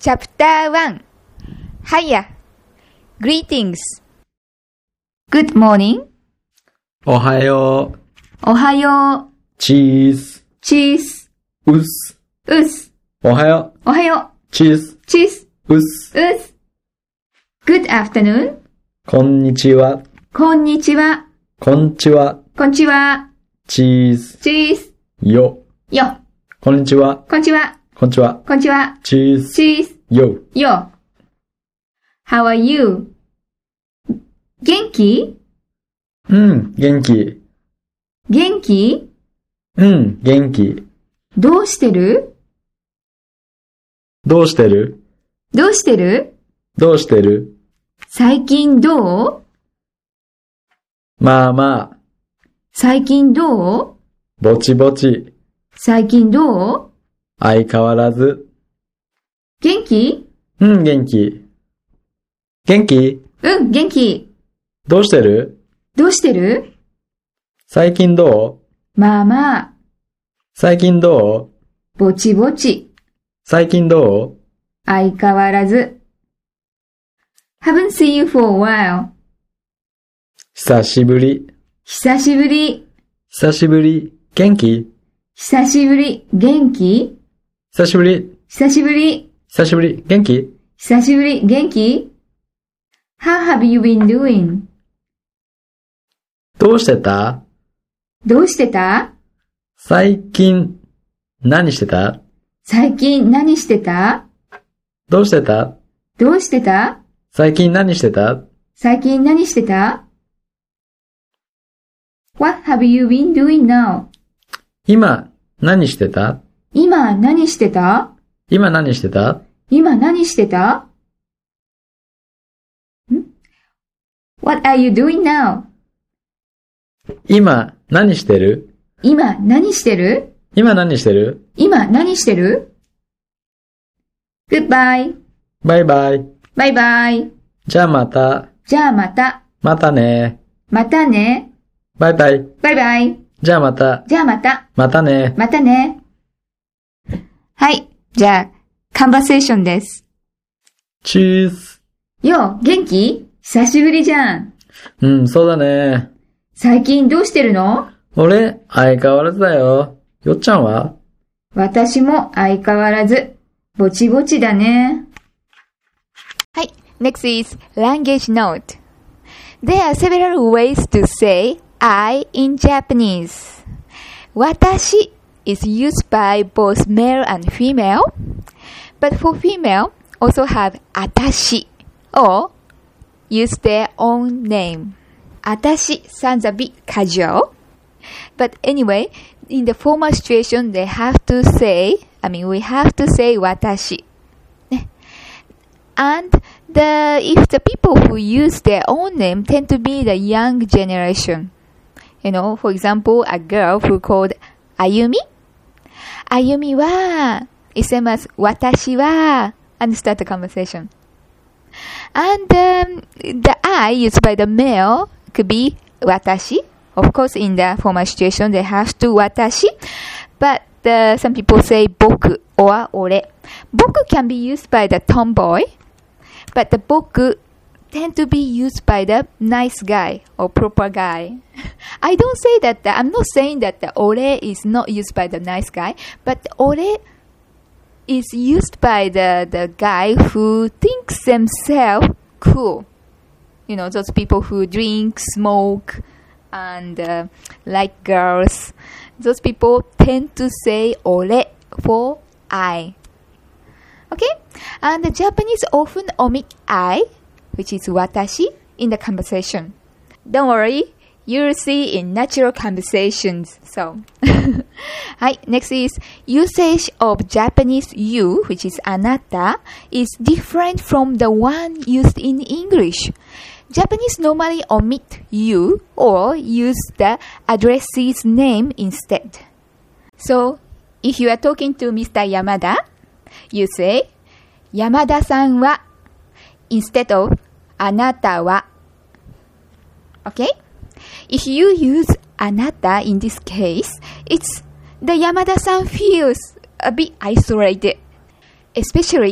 Chapter 1 Hiya Greetings Good morning おはよう。 おはようチーズ。 チーズうっす。 うっすおはよう。 おはようチーズ。 チーズうっす。 うっす Good afternoon こんにちは。 こんにちはこんちは。 こんちはチーズ。 チーズよ。 よこんにちは。 こんちはこんちは。 こんちはチーズ。 チーズよ。 よ How are you? 元気元気。 元気元気。 どうしてるどうしてるどうしてるどうしてる最近どうまあまあ。 最近どうぼちぼち。 最近どう相変わらず。 元気元気。元気元気。 どうしてるどうしてる最近どうまあまあ。 最近どうぼちぼち。 最近どう相変わらず。Haven't seen you for a while. 久しぶり。 久しぶり。 久しぶり。元気久しぶり。元気久しぶり。 久しぶり。 久しぶり。元気久しぶり。元気 ?How have you been doing? どうしてたどうしてた最近、何してた最近何してたどうしてたどうしてた最近何してた最近何してた ?What have you been doing now? 今、何してた今何してた今何してた今何してた ?What are you doing now? 今、何してる今何してる今何してる今何してる ?Goodbye. バイバイ。 バイバイ。 じゃあまた。 じゃあまた。 またね。 またね。 バイバイ。 バイバイ。 じゃあまた。 じゃあまた。 またね。 またね。はい。じゃあ、カンバセーションです。 チーズ。 よ、元気久しぶりじゃん。 そうだね。 最近どうしてるの俺、相変わらずだよ。よっちゃんは私も相変わらず、ぼちぼちだね。はい。Next is language note. There are several ways to say I in Japanese. 私 is used by both male and female. But for female, also have 私 or use their own name. 私 sounds a bit casual. But anyway, in the formal situation, we have to say 私. And if the people who use their own name tend to be the young generation. For example, a girl who called Ayumi. Ayumi wa is same as 私は and start the conversation. And the I used by the male could be 私. Of course, in the formal situation, they have to 私. But some people say 僕 or 俺. 僕 can be used by the tomboy. But the 僕 tend to be used by the nice guy or proper guy. I don't say that, I'm not saying that the 俺 is not used by the nice guy. But 俺 is used by the guy who thinks themselves cool. Those people who drink, smoke, and like girls. Those people tend to say 俺 for I. Okay? And the Japanese often omit I, which is 私, in the conversation. Don't worry, you'll see in natural conversations. So, Hi, next is usage of Japanese you, which is あなた, is different from the one used in English. Japanese normally omit you or use the addressee's name instead. So, if you are talking to Mr. Yamada, you say 山田さんは instead of あなたは Okay? If you use あなた in this case, the Yamada-san feels a bit isolated, especially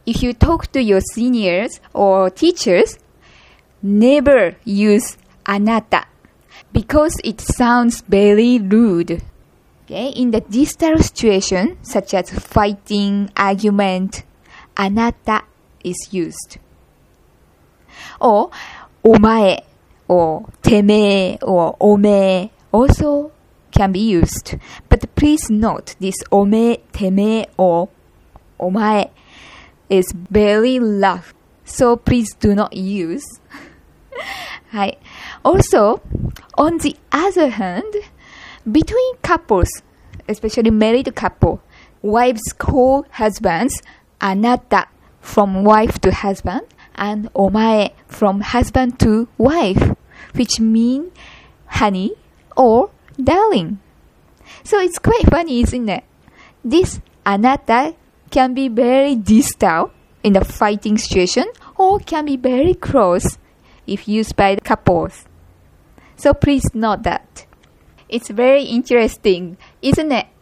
if you talk to your seniors or teachers, never use あなた because it sounds very rude. Okay? In the distal situation, such as fighting, argument, あなた is used. Or お前 or てめえ or おめえ also can be used. But please note this おめえ、てめえ or お前 is very rough. So please do not use. はい。Also, on the other hand, between couples, especially married couple, wives call husbands あなた from wife to husband and お前 from husband to wife, which mean honey or darling. So it's quite funny, isn't it? This あなた can be very distal in the fighting situation or can be very close if used by the couples. So please note that. It's very interesting, isn't it?